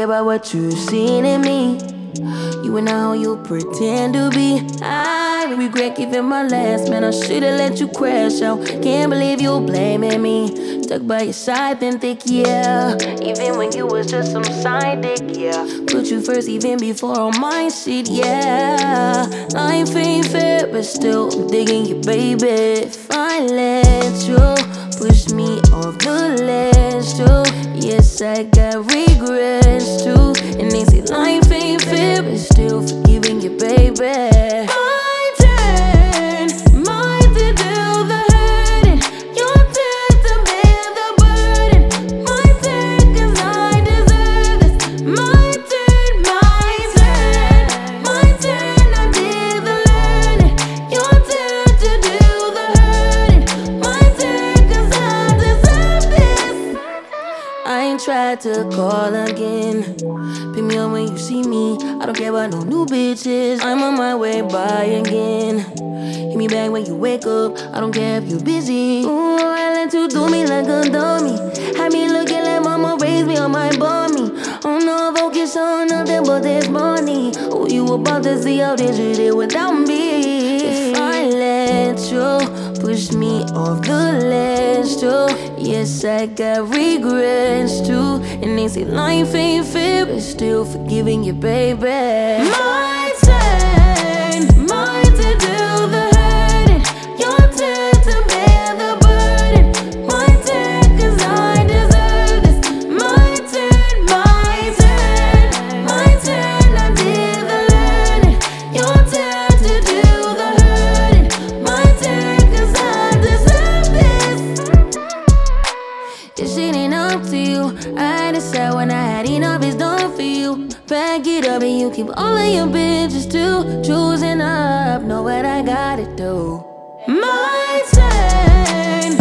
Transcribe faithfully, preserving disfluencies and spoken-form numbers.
care about what you've seen in me. You and not who you pretend to be. I regret giving my last, man. I should've let you crash out. Can't believe you blaming me. Stuck by your side, then think, yeah. Even when you was just some side dick, yeah. Put you first even before all my shit, yeah. Life ain't fair, but still I'm digging you, baby. If I let you push me off the ledge too, yes, I got regrets too. And they say life ain't fair, but still forgiving you, baby. My turn, mine to do the hurting. Your turn to bear the burden. My turn, cause I deserve this. My turn, my turn. My turn, I did the learning. Your turn to do the hurting. My turn, cause I deserve this. I ain't tried to call again. Pick me up when you see me. I don't care about no new bitches. I'm on my way by again. Hit me back when you wake up. I don't care if you busy. Ooh, I let you do me like a dummy. Had me looking like mama raised me on my bummy. Oh no, focus on nothing but this money. Oh, you about to see how they treat it without me. If I let you push me off the ledge too, yes, I got regrets too. And they say life ain't fair, but still forgiving you, baby. My turn, mine to do the hurting. Your turn to bear the burden. My turn, cause I deserve this. My turn, my turn. My turn, I did the learning. Your turn to do the hurting. My turn, cause I deserve this. This shit ain't up to you. I decide when I had enough, it's done for you. Back it up and you keep all of your bitches too. Choosing up, know what I gotta do. My turn.